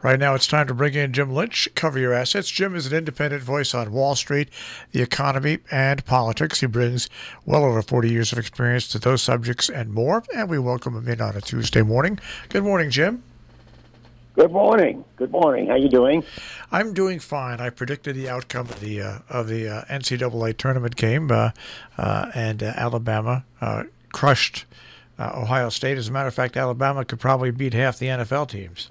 Right now, it's time to bring in Jim Lynch, Cover Your Assets. Jim is an independent voice on Wall Street, the economy, and politics. He brings well over 40 years of experience to those subjects and more, and we welcome him in on a Tuesday morning. Good morning, Jim. Good morning. Good morning. How you doing? I'm doing fine. I predicted the outcome of the NCAA tournament game, and Alabama crushed Ohio State. As a matter of fact, Alabama could probably beat half the NFL teams.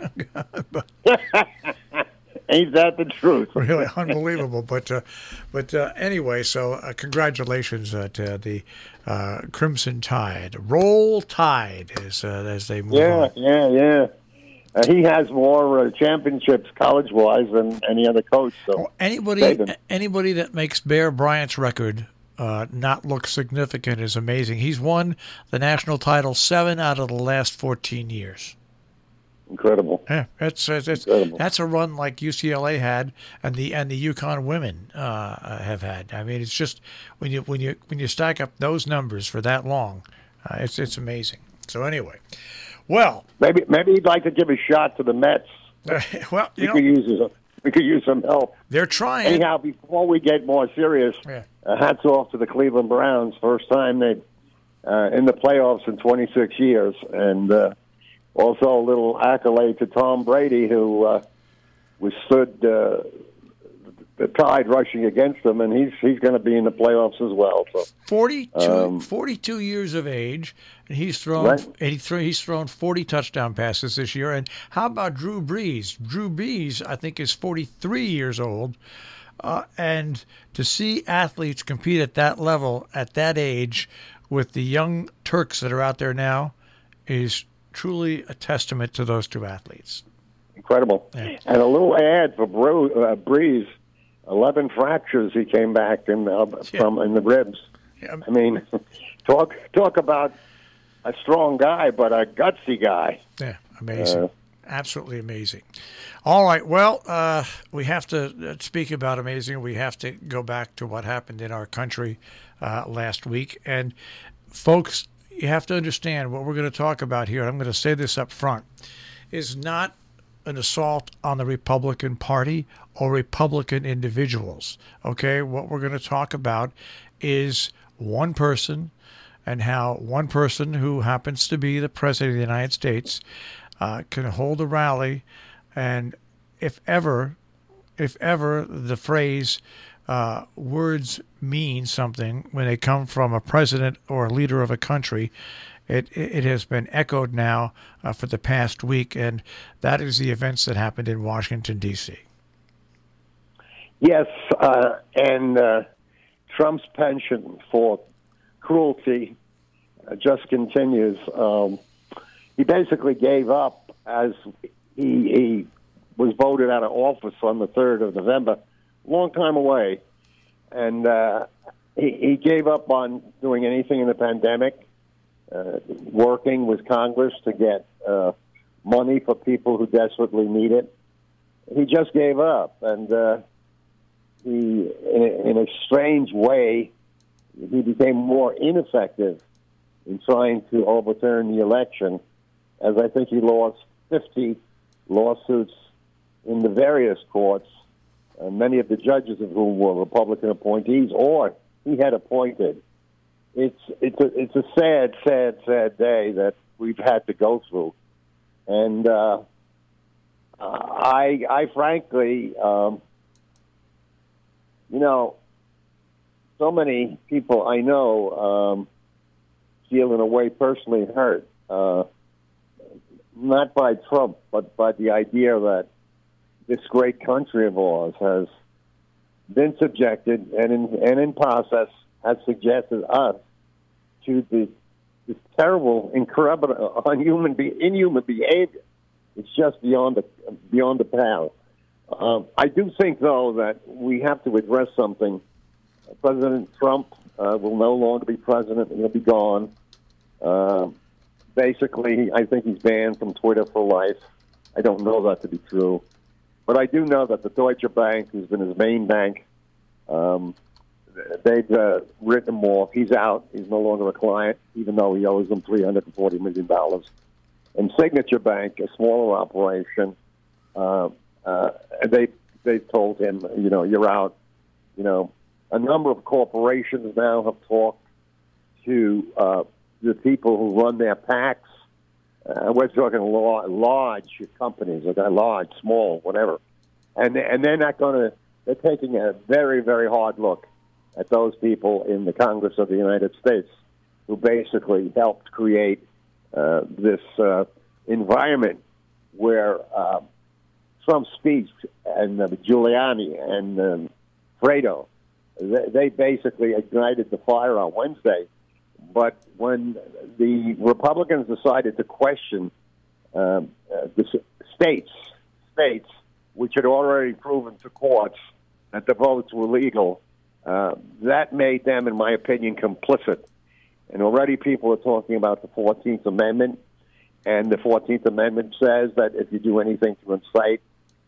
Ain't that the truth? Really unbelievable. But anyway, so congratulations to the Crimson Tide. Roll Tide as they move on. Yeah. He has more championships college-wise than any other coach. So anybody that makes Bear Bryant's record not look significant is amazing. He's won the national title 7 out of the last 14 years. Incredible. Yeah, Incredible. That's a run like UCLA had and the UConn women have had. I mean, it's just when you stack up those numbers for that long, it's amazing. So anyway, well, maybe he'd like to give a shot to the Mets. Well, we could use some help. They're trying. Anyhow, before we get more serious, hats off to the Cleveland Browns. First time they in the playoffs in 26 years, and also a little accolade to Tom Brady, who withstood the Tide rushing against him, and he's going to be in the playoffs as well. So 42 years of age, and he's thrown he's thrown 40 touchdown passes this year. And how about Drew Brees? Drew Brees, I think, is 43 years old, and to see athletes compete at that level at that age with the young Turks that are out there now is truly a testament to those two athletes. Incredible. Yeah. And a little ad for Brees. 11 fractures he came back from in the ribs. Yeah. I mean, talk about a strong guy, but a gutsy guy. Yeah, amazing. Absolutely amazing. All right, well, we have to speak about amazing. We have to go back to what happened in our country last week. And, folks, you have to understand what we're going to talk about here, and I'm going to say this up front, is not an assault on the Republican Party or Republican individuals. Okay, what we're going to talk about is one person and how one person who happens to be the President of the United States can hold a rally, and if ever the phrase words mean something when they come from a president or a leader of a country, it has been echoed now for the past week, and that is the events that happened in Washington, D.C. Yes, and Trump's penchant for cruelty just continues. He basically gave up as he was voted out of office on the 3rd of November, long time away, and he gave up on doing anything in the pandemic. Working with Congress to get money for people who desperately need it. He just gave up, and he, in a strange way, he became more ineffective in trying to overturn the election, as I think he lost 50 lawsuits in the various courts, many of the judges of whom were Republican appointees or he had appointed. It's a sad day that we've had to go through, and I frankly, so many people I know feel in a way personally hurt, not by Trump, but by the idea that this great country of ours has been subjected and in process has suggested us to this terrible, incredible, inhuman behavior. It's just beyond the pale. I do think, though, that we have to address something. President Trump will no longer be president. He'll be gone. Basically, I think he's banned from Twitter for life. I don't know that to be true. But I do know that the Deutsche Bank, who's been his main bank, they've written him off. He's out. He's no longer a client, even though he owes them $340 million. And Signature Bank, a smaller operation, They told him, you're out. A number of corporations now have talked to the people who run their PACs. We're talking large companies, large, small, whatever, and they're not going to. They're taking a very, very hard look at those people in the Congress of the United States who basically helped create this environment where Trump's speech and Giuliani and Fredo, they basically ignited the fire on Wednesday. But when the Republicans decided to question the states, which had already proven to courts that the votes were legal, that made them, in my opinion, complicit. And already people are talking about the 14th Amendment, and the 14th Amendment says that if you do anything to incite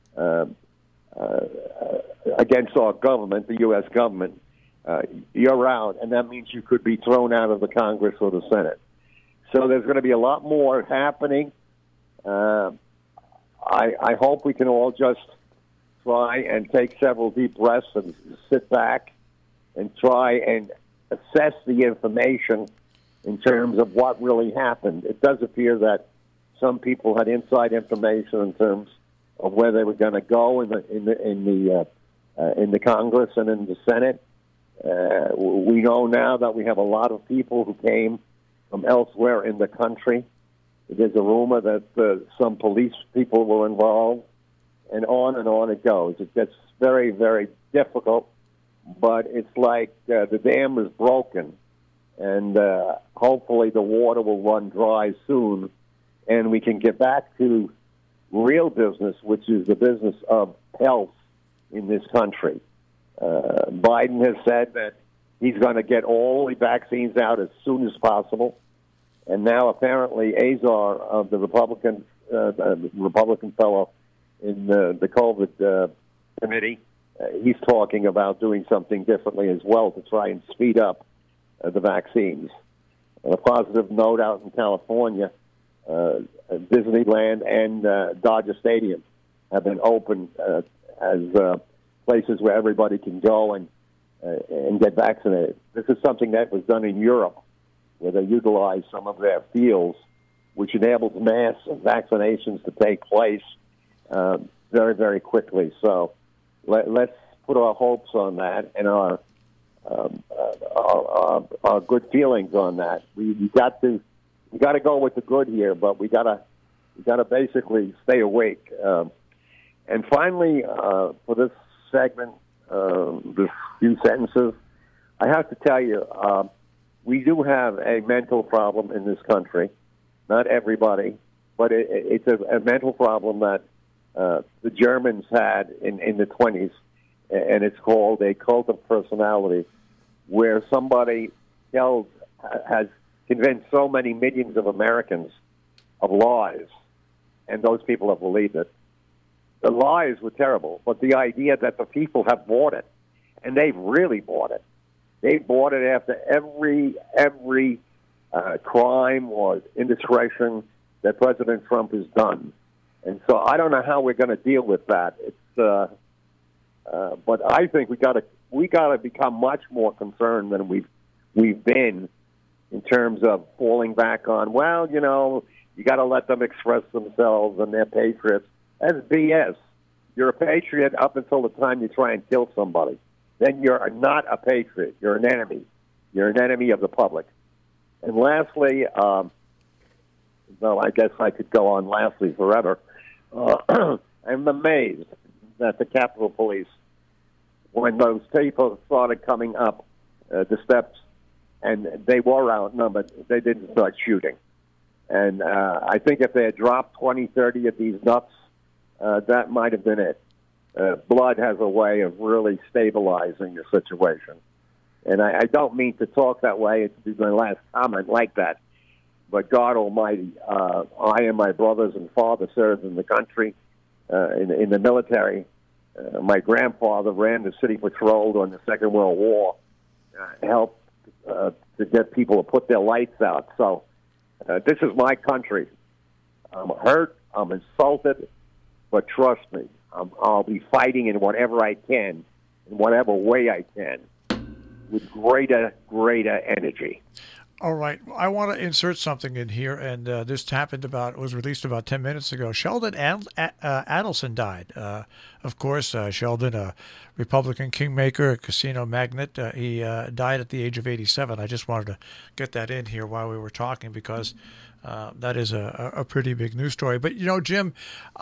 against our government, the U.S. government, you're out, and that means you could be thrown out of the Congress or the Senate. So there's going to be a lot more happening. I hope we can all just try and take several deep breaths and sit back and try and assess the information in terms of what really happened. It does appear that some people had inside information in terms of where they were going to go in the Congress and in the Senate. We know now that we have a lot of people who came from elsewhere in the country. There's a rumor that some police people were involved, and on it goes. It gets very, very difficult, but it's like the dam is broken, and hopefully the water will run dry soon, and we can get back to real business, which is the business of health in this country. Biden has said that he's going to get all the vaccines out as soon as possible. And now apparently Azar of the Republican fellow in the COVID committee, he's talking about doing something differently as well to try and speed up the vaccines. On a positive note, out in California, Disneyland and Dodger Stadium have been opened as places where everybody can go and get vaccinated. This is something that was done in Europe, where they utilize some of their fields, which enables mass vaccinations to take place very, very quickly. So let's put our hopes on that and our good feelings on that. We got to go with the good here, but we got to basically stay awake. And finally, for this segment, this few sentences, I have to tell you, we do have a mental problem in this country. Not everybody, but it's a mental problem that the Germans had in the 20s, and it's called a cult of personality, where somebody else has convinced so many millions of Americans of lies, and those people have believed it. The lies were terrible, but the idea that the people have bought it, and they've really bought it. They bought it after every crime or indiscretion that President Trump has done, and so I don't know how we're going to deal with that. But I think we got to become much more concerned than we've been in terms of falling back on. Well, you got to let them express themselves, and they're patriots. That's BS. You're a patriot up until the time you try and kill somebody. Then you're not a patriot. You're an enemy. You're an enemy of the public. And lastly, well, I guess I could go on lastly forever. I'm amazed that the Capitol Police, when those people started coming up the steps and they were outnumbered, they didn't start shooting. And I think if they had dropped 20, 30 of these nuts, that might have been it. Blood has a way of really stabilizing the situation. And I don't mean to talk that way. It's my last comment like that. But God Almighty, I and my brothers and father served in the country, in the military. My grandfather ran the city patrol during the Second World War, helped to get people to put their lights out. So this is my country. I'm hurt. I'm insulted. But trust me, I'll be fighting in whatever I can, in whatever way I can, with greater energy. All right. I want to insert something in here, and this was released about 10 minutes ago. Sheldon Adelson died. Of course, Sheldon, a Republican kingmaker, a casino magnate, he died at the age of 87. I just wanted to get that in here while we were talking because that is a pretty big news story. But, Jim,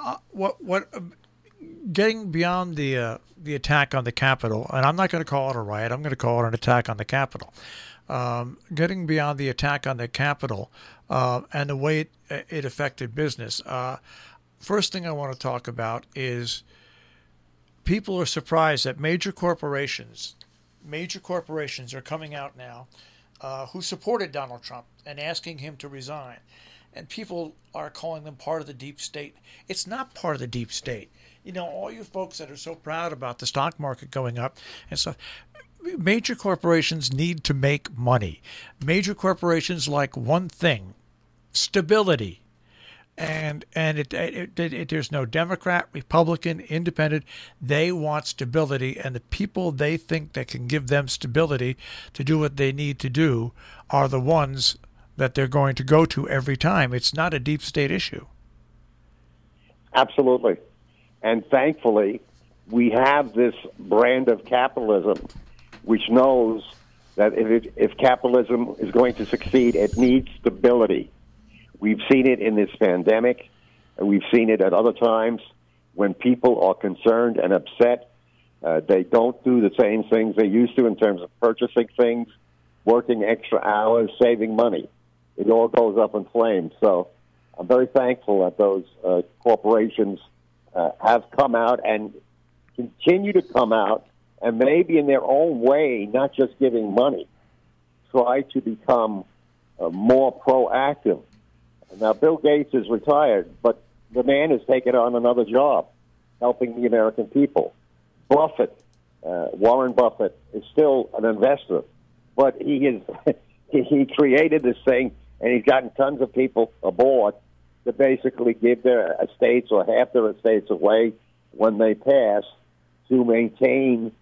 getting beyond the attack on the Capitol, and I'm not going to call it a riot, I'm going to call it an attack on the Capitol. Getting beyond the attack on the Capitol and the way it affected business. First thing I want to talk about is people are surprised that major corporations are coming out now who supported Donald Trump and asking him to resign. And people are calling them part of the deep state. It's not part of the deep state. All you folks that are so proud about the stock market going up and stuff, major corporations need to make money. Major corporations like one thing: stability. And there's no Democrat, Republican, Independent. They want stability, and the people they think that can give them stability to do what they need to do are the ones that they're going to go to every time. It's not a deep state issue. Absolutely. And thankfully, we have this brand of capitalism which knows that if capitalism is going to succeed, it needs stability. We've seen it in this pandemic, and we've seen it at other times when people are concerned and upset. They don't do the same things they used to in terms of purchasing things, working extra hours, saving money. It all goes up in flames. So I'm very thankful that those corporations have come out and continue to come out, and maybe in their own way, not just giving money, try to become more proactive. Now, Bill Gates is retired, but the man has taken on another job, helping the American people. Warren Buffett, is still an investor, but he created this thing, and he's gotten tons of people aboard to basically give their estates or half their estates away when they pass to maintain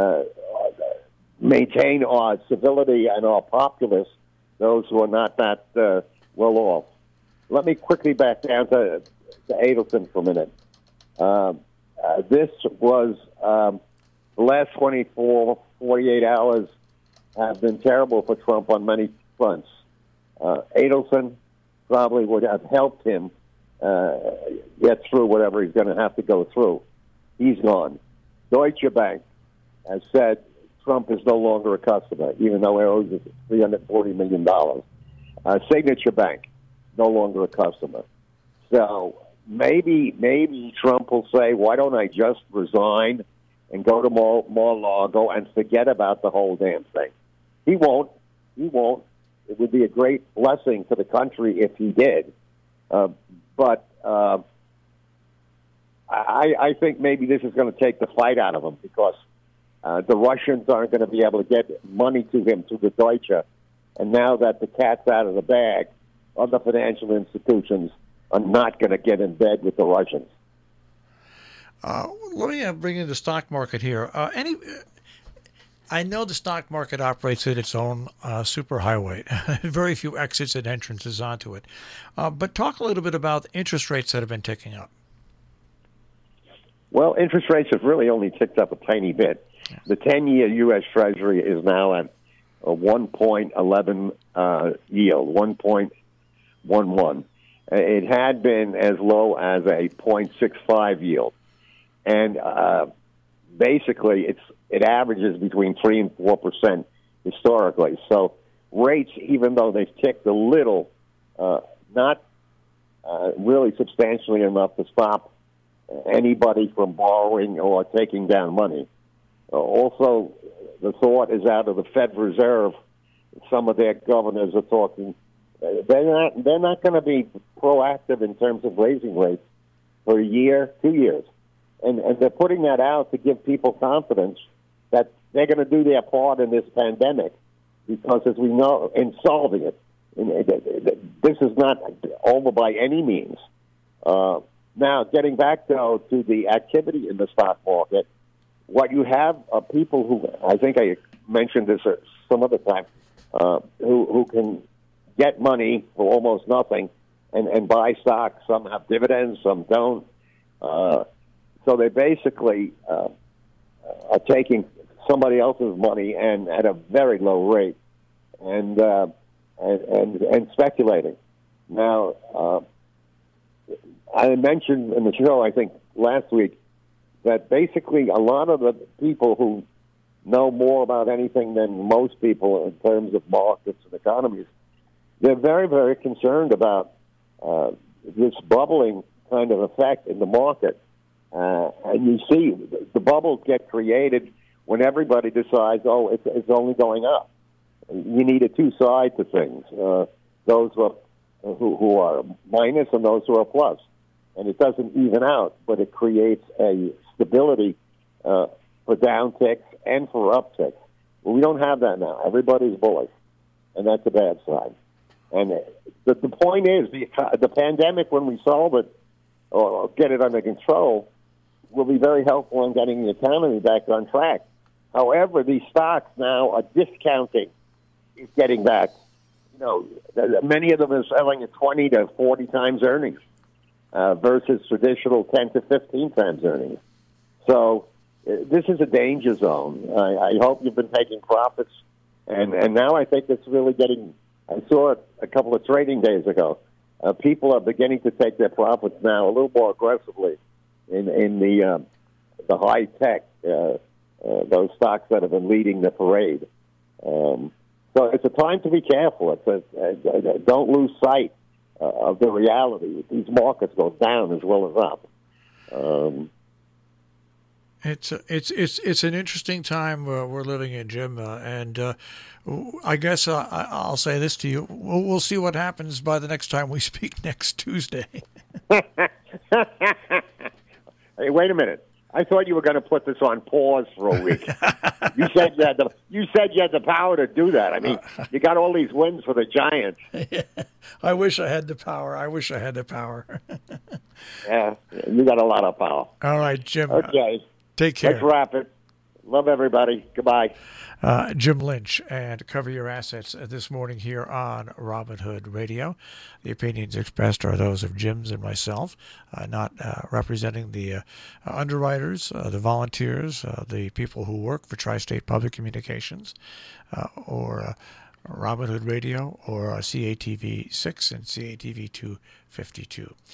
our civility and our populace, those who are not that well off. Let me quickly back down to Adelson for a minute. This was the last 24, 48 hours have been terrible for Trump on many fronts. Adelson probably would have helped him get through whatever he's going to have to go through. He's gone. Deutsche Bank has said Trump is no longer a customer, even though he owes $340 million. Signature Bank, no longer a customer. So maybe Trump will say, why don't I just resign and go to Mar-a-Lago and forget about the whole damn thing? He won't. It would be a great blessing for the country if he did. But I think maybe this is going to take the fight out of him because the Russians aren't going to be able to get money to him through the Deutsche. And now that the cat's out of the bag, other financial institutions are not going to get in bed with the Russians. Let me bring in the stock market here. I know the stock market operates at its own superhighway. Very few exits and entrances onto it. But talk a little bit about interest rates that have been ticking up. Well, interest rates have really only ticked up a tiny bit. Yeah. The 10-year U.S. Treasury is now at a 1.11 yield, 1.11. It had been as low as a 0.65 yield. And basically, it averages between 3 and 4% historically. So rates, even though they've ticked a little, not really substantially enough to stop anybody from borrowing or taking down money. Also, the thought is out of the Fed Reserve. Some of their governors are talking. They're not going to be proactive in terms of raising rates for a year, 2 years. And they're putting that out to give people confidence that they're going to do their part in this pandemic because, as we know, in solving it, this is not over by any means. Now, getting back, though, to the activity in the stock market, what you have are people who, I think I mentioned this some other time, who can get money for almost nothing and buy stocks. Some have dividends, some don't. So they basically are taking somebody else's money and at a very low rate and speculating. Now, I mentioned in the show, I think last week, that basically a lot of the people who know more about anything than most people in terms of markets and economies, they're very, very concerned about this bubbling kind of effect in the market. And you see the bubbles get created when everybody decides, oh, it's only going up. You need a two sides to things. Those who are minus and those who are plus. And it doesn't even out, but it creates a stability for downticks and for upticks. Well, we don't have that now. Everybody's bullish, and that's a bad sign. And the point is, the pandemic, when we solve it or get it under control, will be very helpful in getting the economy back on track. However, these stocks now are discounting getting back. You know, many of them are selling at 20 to 40 times earnings versus traditional 10 to 15 times earnings. So this is a danger zone. I hope you've been taking profits, and now I think it's really getting. I saw it a couple of trading days ago. People are beginning to take their profits now a little more aggressively in the high tech, those stocks that have been leading the parade. So it's a time to be careful. Don't lose sight of the reality. These markets go down as well as up. It's an interesting time we're living in, Jim, and I guess I'll say this to you: we'll see what happens by the next time we speak next Tuesday. Hey, wait a minute! I thought you were going to put this on pause for a week. You said you had the power to do that. I mean, you got all these wins for the Giants. Yeah, I wish I had the power. Yeah, you got a lot of power. All right, Jim. Okay. Take care. Let's wrap it. Love everybody. Goodbye. Jim Lynch, and Cover Your Assets this morning here on Robin Hood Radio. The opinions expressed are those of Jim's and myself, not representing the underwriters, the volunteers, the people who work for Tri-State Public Communications, or Robin Hood Radio, or CATV 6 and CATV 252.